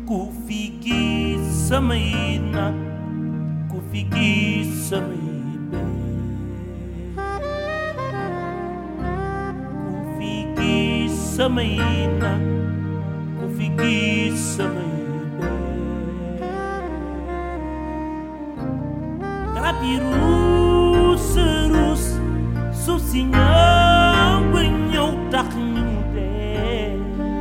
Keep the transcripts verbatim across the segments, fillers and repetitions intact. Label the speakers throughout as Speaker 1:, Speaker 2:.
Speaker 1: ku fi gis samay nag ku fi gis samay bee ku fi gis samay nag ku fi gis samay bee garab yi ruus ruus suuf si ñëw ba ñëw tax ñu dee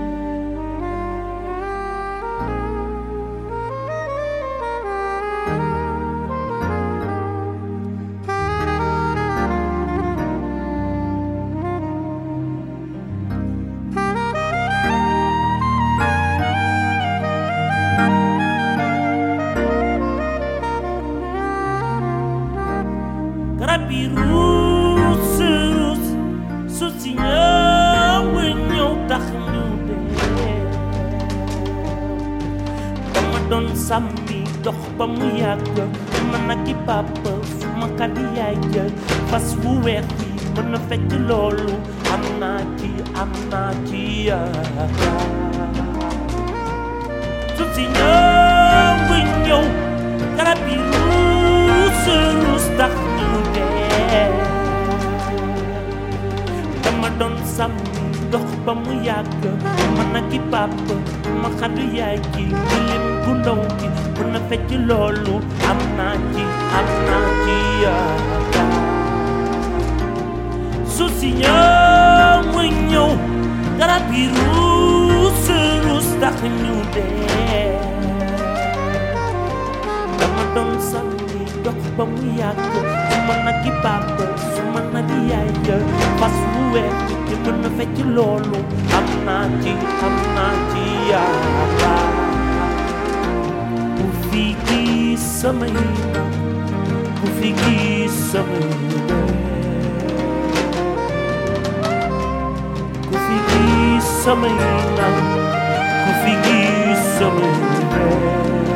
Speaker 1: garab yi ruus ruus suuf si ñëw ba ñëw tax ñu dee dama doon sàmmi dox ba mu yàgg man ak i papa fu ma kàddu yaay jël fas wu weex bi mën na fekk loolu am naa ci am naa ci yaakaar suuf si ñëw ba ñëw garab yi ruus ruus tax ñu dee dama doon sàmmi dox ba mu yàgg man ak i papa ma xaddu yaay ji lim bu ndaw gi mën na fecc loolu am naa ci am naa ci yaakaar suuf si ñëw mu ñëw garab yi ruus ruus tax ñu dee dama doon sàmmi dox ba mu yàgg man ak i papa su ma nag yaay jël fas wu weex te mën na fecc loolu am naa ci am naa ci yaakaar ku fi gis samay nag ku fi gis samay bee ku fi gis samay nag ku fi gis samay bee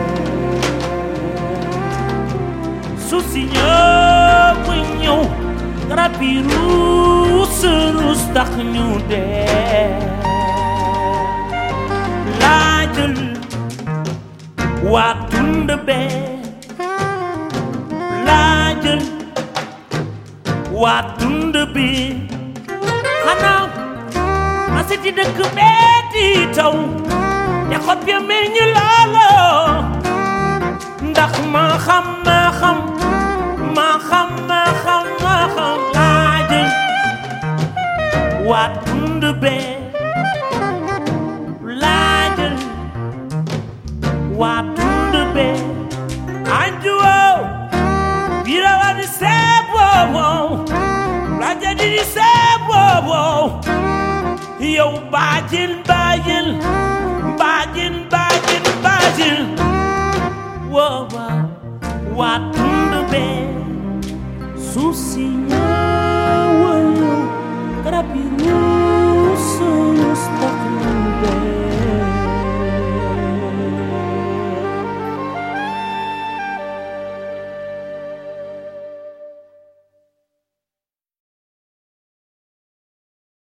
Speaker 1: suuf si ñëw ba ñëw garab yi ruus ruus tax ñu dee laajal waa tund bee laajal waa tund bi xanaa ma si ti dëkk bee di taw te xob ya meññ loolo ndax ma xam ma xam ma xam ma xam ma xam laajal waa tund bee laajal waa tund bee anjuwoo birawa di seeb woowoo raja di di seeb woowoo yow baajil baajil baajil baajil baajil woowoo waa tund bee suuf si ñëw garab yi ruus